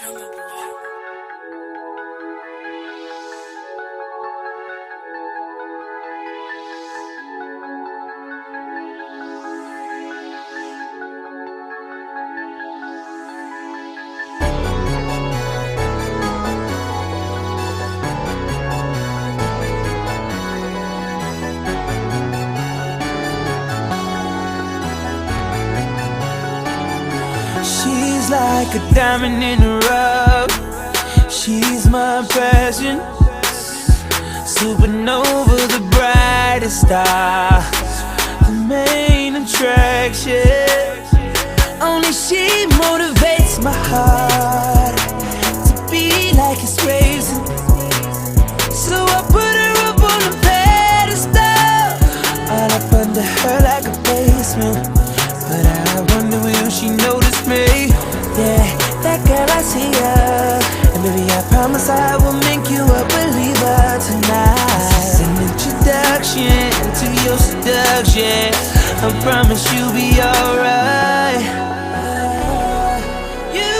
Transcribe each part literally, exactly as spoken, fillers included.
Jungle Boy. She's like a diamond in the rough. She's my passion. Supernova, the brightest star, the main attraction. Only she motivates my heart to be like it's racing. So I put her up on a pedestal, all up under her like a basement. But I wonder will she notice me? Yeah, that girl, I see her. And baby, I promise I will make you a believer tonight. This is an introduction to your seduction. I promise you'll be alright. You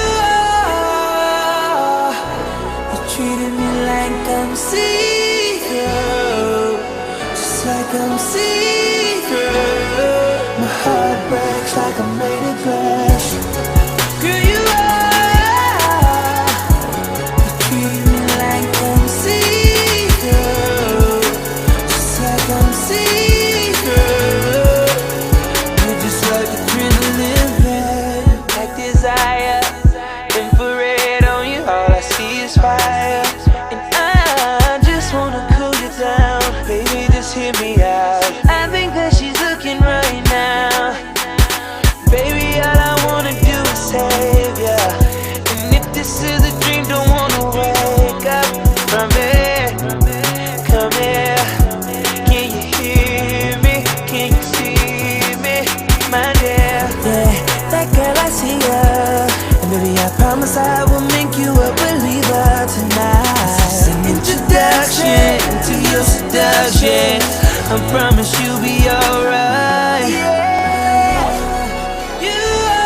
are, you treated me like I'm see-through, just like I'm see-through. My heart breaks like I made it crash. Girl, you are, you treat me like I'm see-through, just like I'm see-through. You're just like adrenaline, red, like desire. Infrared on you, all I see is fire. And I just wanna cool you down, baby, just hear me out. I think that she's looking right now. Baby, all I wanna do is save ya. And if this is a dream, don't wanna wake up from it. Come here, can you hear me? Can you see me, my dear? Yeah, that girl, I see her. And baby, I promise I will make you a believer tonight. This is an introduction to your seduction. I promise you'll be alright. Yeah, you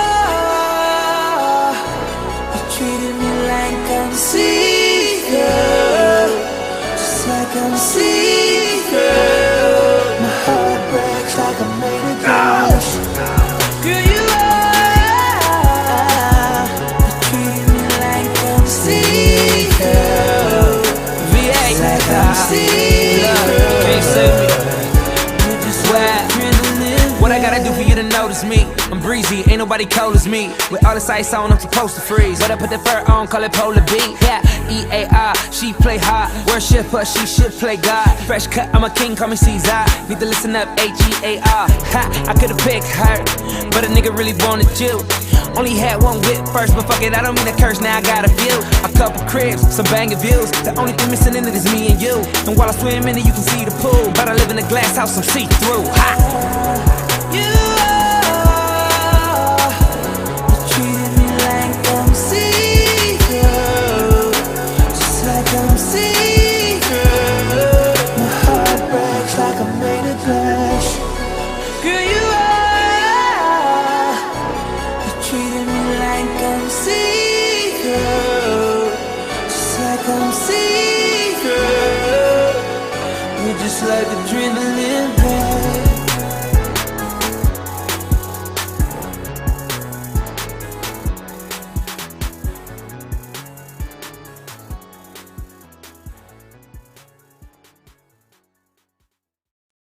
are, you treated me like I'm see-through, just like I'm see-through. My heart breaks like I made it crash. Girl, you are, you treated me like I'm see-through, just like I'm see-through. What I gotta do for you to notice me? I'm breezy, ain't nobody cold as me. With all the sights on, I'm supposed to freeze. But I put the fur on, call it Polar B. Yeah, E A R, she play hard. Worship her, she should play God. Fresh cut, I'm a king, call me Caesar. Need to listen up, H E A R. Ha, I could've picked her, but a nigga really wanted you. Only had one whip first, but fuck it, I don't mean to curse, now I got a few. A couple cribs, some banging views. The only thing missing in it is me and you. And while I swim in it, you can see the pool. But I live in a glass house, I'm see-through. Ha! You are, you treated me like I'm see-through, just like I'm see-through. My heart breaks like I made it crash. Girl, you are, you treated me like I'm see-through, just like I'm see-through. You're just like adrenaline.